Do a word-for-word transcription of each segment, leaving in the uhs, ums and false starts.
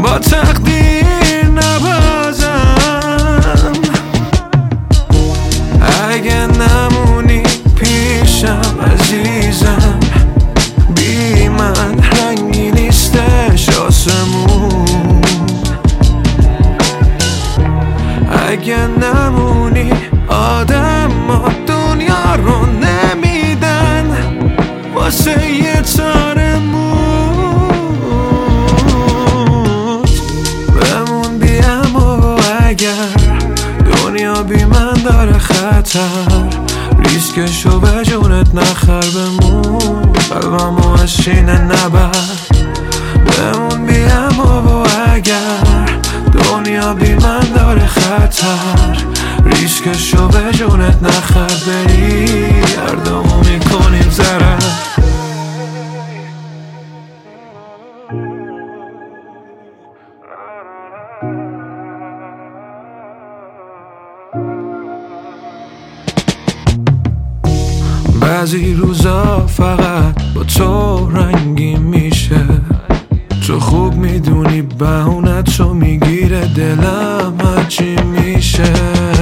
با تقدیر نبازم. اگه نمونی پیشم عزیزم، بی من رنگی نیستش آسمون. اگه نمونی آدم ما دنیا رو نمیدن واسه یه تار موت. بمون بیم و اگر دنیا بی من داره خطر، ریسکشو به جونت نخر. بمون قلبمو از شینه نبر. بمون بیم و اگر دنیا بی من داره خطر، ریسکشو به جونت نخر. بری هردومو میکنیم ضرر. بعضی روزا فقط با تو رنگی میشه، تو خوب میدونی بهونتو میگیره دلم هرچی میشه.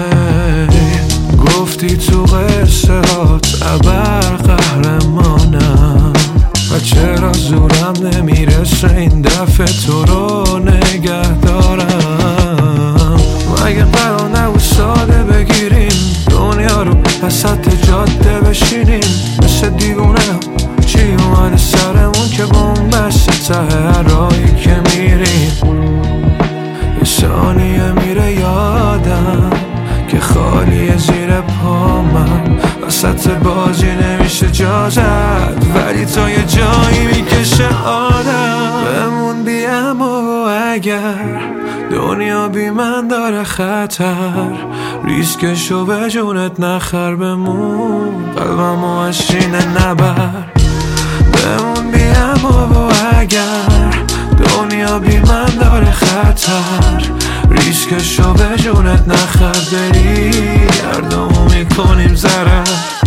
گفتی تو قصه هات ابر قهرمانم و چرا زورم نمیرسه این دفعه تو رو نگه دارم. مگه قرار نبود ساده بگیریم دنیا رو وسط جاده بشینیم؟ مثل دیوونه چی اومده سرمون که بومبست ته هر راهی که میریم؟ یه ثانیه میره یادم که خالیه زیر پامم، وسط بازی نمیشه جا زد ولی تا یه جایی میکشه آدم. بمون بیم و اگر دنیا بی من داره خطر، ریسکشو به جونت نخر. بمون قلبمو از شینه نبر. بمون بیم و اگر دنیا بی من داره خطر، ریسکشو به جونت نخر. بری هردومو میکنیم ضرر.